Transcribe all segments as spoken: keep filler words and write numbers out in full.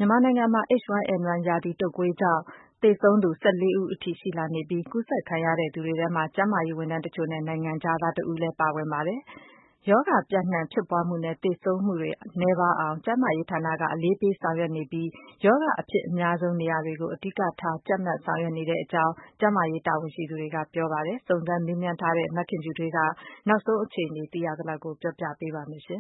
မြန်မာနိုင်ငံမှာ H one N one ရာသီတုပ်ကွေးကြောင့်သေဆုံးသူ၁၄ဦးအထိရှိလာနေပြီး ကူးစက်ခံရသူတွေထဲမှာ ကျန်းမာရေးဝန်ထမ်းတချို့နဲ့ နိုင်ငံခြားသားတဦးလည်းပါဝင်ပါတယ်။ ရောဂါပျံ့နှံ့ဖြစ်ပွားမှုနဲ့ သေဆုံးမှုတွေနည်းပါးအောင် ကျန်းမာရေးဌာနက အလေးပေးဆောင်ရွက်နေပြီး ရောဂါအဖြစ်အများဆုံးနေရာတွေကို အဓိကထားကြပ်မတ်ဆောင်ရွက်နေတဲ့အကြောင်း ကျန်းမာရေးတာဝန်ရှိသူတွေကပြောပါတယ်။ စုံစမ်းမေးမြန်းထားတဲ့ မခင်ဖြူထွေးက နောက်ဆုံးအခြေအနေသိရသလောက်ပြောပြပေးပါမယ်။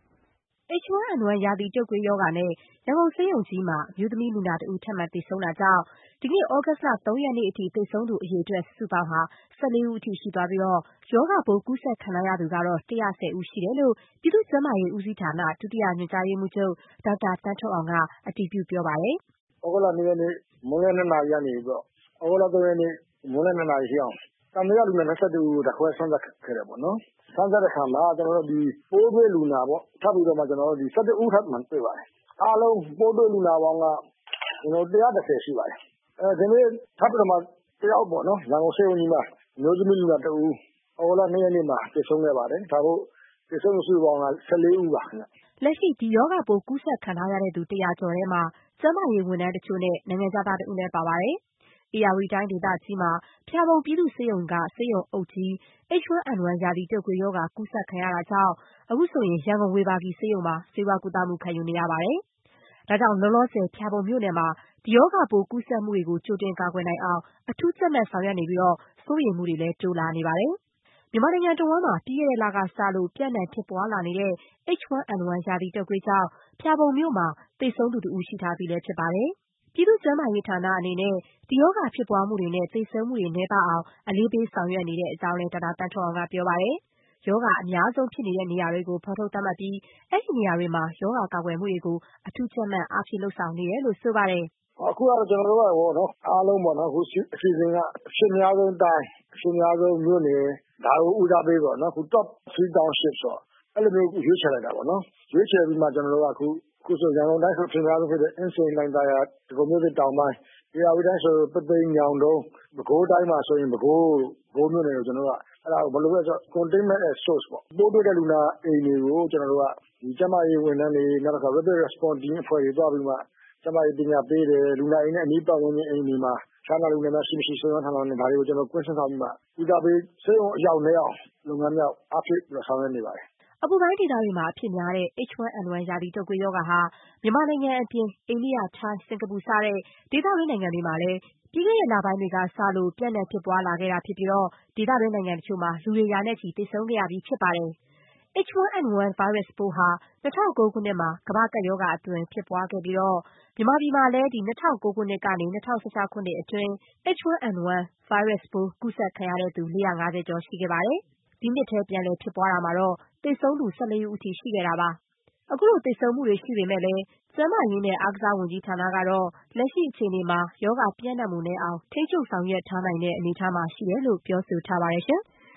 H one N one ရာသီတုပ်ကွေးရောဂါနဲ့ ရန်ကုန်ဆေးရုံကြီးမှာ အမျိုးသမီးလူနာတဦး ထပ်မံသေဆုံးတာကြောင့် ဒီကနေ့ သြဂုတ်လ ၃ ရက်နေ့အထိ သေဆုံးသူအရေအတွက် စုစုပေါင်းဟာ ၁၄ ဦးအထိရှိသွားပြီး ရောဂါပိုးကူးစက်ခံထားရသူကတော့ ၁၁၀ ဦးရှိတယ်လို့ ပြည်သူ့ကျန်းမာရေးဦးစီးဌာန ဒုတိယညွှန်ကြားရေးမှူးချုပ် ဒေါက်တာသန်းထွဋ်အောင်က အတည်ပြုပြောပါတယ်။ “သြဂုတ်လ ၂ ရက်နေ့ မွန်းလွဲ ၂ နာရီကနေပြီးတော့ သြဂုတ်လ ၃ ရက်နေ့ မွန်းလွဲ ၂ နာရီအထိအောင် သံသယလူနာ ၂၁ ဦးကို ဓာတ်ခွဲစမ်းသပ်ခဲ့တယ်ပေါ့နော်။ စမ်းသပ်တဲ့အခါမှာ ကျနော်တို့ ဒီပိုးတွေ့လူနာပေါ့ ထပ်ပြီးတော့မှ ကျနော်တို့ ၁၁ ဦးထပ်မံတွေ့ပါတယ်။ အားလုံးပိုးတွေ့လူနာပေါင်းက ၁၁၀ ရှိပါတယ်။ ဒီနေ့ထပ်ပြီးတော့မှ တယောက်ပေါ့နော် ရန်ကုန်ဆေးရုံကြီးမှာ အမျိုးသမီးလူနာတဦး သြဂုတ်လ ၂ ရက်နေ့မှာသေဆုံးခဲ့ပါတယ်။ ဒါကြောင့်သေဆုံးသူစုစုပေါင်းက ၁၄ ဦးပါခင်ဗျ။ ” လက်ရှိ ဒီရောဂါပိုးကူးစက်ခံထားရသူ ၁၀၀ ကျော်ထဲမှာ ကျန်းမာရေးဝန်ထမ်းတချို့နဲ့ နိုင်ငံခြားသားတဦးလည်းပါပါတယ်။ ဧရာဝတီတိုင်းဒေသကြီးမှာ ဖျာပုံပြည်သူ့ဆေးရုံက ဆေးရုံအုပ်ကြီး H one N one ရာသီတုပ်ကွေးရောဂါကူးစက်ခံရတာကြောင့် အခုဆိုရင် ရန်ကုန်ဝေဘာဂီဆေးရုံမှာ ဆေးဝါးကုသမှုခံယူနေရပါတယ်။ ဒါကြောင့် လောလောဆယ် ဖျာပုံမြို့နယ်မှာ ဒီရောဂါပိုးကူးစက်မှုတွေကို ကြိုတင်ကာကွယ်နိုင်အောင် အထူးကြပ်မတ်ဆောင်ရွက်နေပြီး စိုးရိမ်မှုတွေလည်း တိုးလာနေပါတယ်။ မြန်မာနိုင်ငံတဝန်းမှာ ပြီးခဲ့တဲ့လကစလို့ ပျံ့နှံ့ဖြစ်ပွားလာနေတဲ့ H one N one ရာသီတုပ်ကွေးကြောင့် ဖျာပုံမြို့မှာ သေဆုံးသူတဦးရှိထားပြီးလည်းဖြစ်ပါတယ်။ ပြည်သူ့ကျန်းမာရေးဌာနအနေနဲ့ ဒီရောဂါဖြစ်ပွားမှုတွေနဲ့ သေဆုံးမှုတွေနည်းပါးအောင် အလေးပေးဆောင်ရွက်နေတဲ့အကြောင်းလည်း ဒေါက်တာသန်းထွဋ်အောင်က ပြောပါတယ်။ ရောဂါအများဆုံးဖြစ်နေတဲ့နေရာတွေကို ဖော်ထုတ်သတ်မှတ်ပြီး အဲဒီနေရာတွေမှာ ရောဂါကာကွယ်မှုတွေကို အထူးကြပ်မတ် အားဖြည့်လုပ်ဆောင်နေတယ်လို့ ဆိုပါတယ်။ “အခုကတော့ ကျနော်တို့က အားလုံးပေါ့နော် အစီအစဉ်က အဖြစ်များဆုံးတိုင်း အဖြစ်များဆုံးမြို့နယ် ဒါကိုဦးစားပေးပေါ့နော် Top three townships ပေါ့ အဲလိုမျိုးရွေးချယ်လိုက်တာပေါ့နော်။ ရွေးချယ်ပြီးမှ ကျနော်တို့ကအခု အခုဆိုရန်ကုန်တိုင်းဆို အဖြစ်များဆုံးဖြစ်တဲ့ အင်းစိန်၊ လှိုင်သာယာ၊ ဒဂုံမြို့သစ်တောင်ပိုင်း၊ ဧရာဝတီတိုင်းဆို ပုသိမ်၊ ညောင်တုန်း၊ ပဲခူးတိုင်းမှာဆိုရင် ပဲခူးမြို့နယ်ကို ကျနော်တို့က အဲဒါကိုဘယ်လိုလဲဆိုတော့ Containment at Source ပေါ့ ပိုးတွေ့တဲ့လူနာအိမ်တွေကို ကျနော်တို့က ကျန်းမာရေးဝန်ထမ်းတွေ နောက်တခါ Rapid Response Team အဖွဲ့တွေသွားပြီးမှ ကျန်းမာရေးပညာပေးတယ်။ လူနာအိမ်နဲ့အနီးပတ်ဝန်းကျင်အိမ်တွေမှာ ဖျားနာလူနာများရှိမရှိ စုံစမ်းထောက်လှမ်းတယ်။ ဒါတွေကို ကျနော်တို့ ကွင်းဆင်းထားပြီးမှ ဦးစားပေးဆေးရုံအရောက်နဲ့ လုပ်ငန်းများကို အားဖြည့်ပြီးတော့ဆောင်ရွက်နေပါတယ်။ ” အပူပိုင်းဒေသတွေမှာ အဖြစ်များတဲ့ H one N one ရာသီတုပ်ကွေးရောဂါဟာ မြန်မာနိုင်ငံအပြင် အိန္ဒိယ၊ ထိုင်း၊ စင်ကာပူ စတဲ့ ဒေသတွင်းနိုင်ငံတွေမှာလည်း ပြီးခဲ့တဲ့လပိုင်းတွေကစလို့ ပျံ့နှံ့ဖြစ်ပွားလာခဲ့တာဖြစ်ပြီး ဒေသတွင်းနိုင်ငံတချို့မှာ လူတွေ ရာနဲ့ချီ သေဆုံးခဲ့ရပြီးဖြစ်ပါတယ်။ H one N one ဗိုင်းရပ်စ်ပိုးဟာ ၂၀၀၉ ခုနှစ်မှာ ကမ္ဘာ့ကပ်ရောဂါအသွင်ဖြစ်ပွားခဲ့ပြီး မြန်မာပြည်မှာလည်း ၂၀၀၉ ခုနှစ်ကနေ ၂၀၁၆ ခုနှစ်အတွင်း H one N one ဗိုင်းရပ်စ်ပိုးကူးစက်ခံရသူ ၄၅၀ ကျော်ရှိခဲ့ပါတယ်။ ဒီနှစ်ထဲ ပြန်လည်ဖြစ်ပွားတာမှာတော့ သေဆုံးသူ ၁၄ ဦးအထိရှိခဲ့တာပါ။ အခုလိုသေဆုံးမှုတွေရှိပေမဲ့လည်း ကျန်းမာရေးနဲ့ အားကစားဝန်ကြီးဌာနကတော့ လက်ရှိအခြေအနေမှာ ရောဂါပျံ့နှံ့မှုနည်းအောင် ထိန်းချုပ်ဆောင်ရွက်ထားနိုင်တဲ့အနေအထားမှာရှိတယ်လို့ ပြောဆိုထားပါတယ်ရှင်။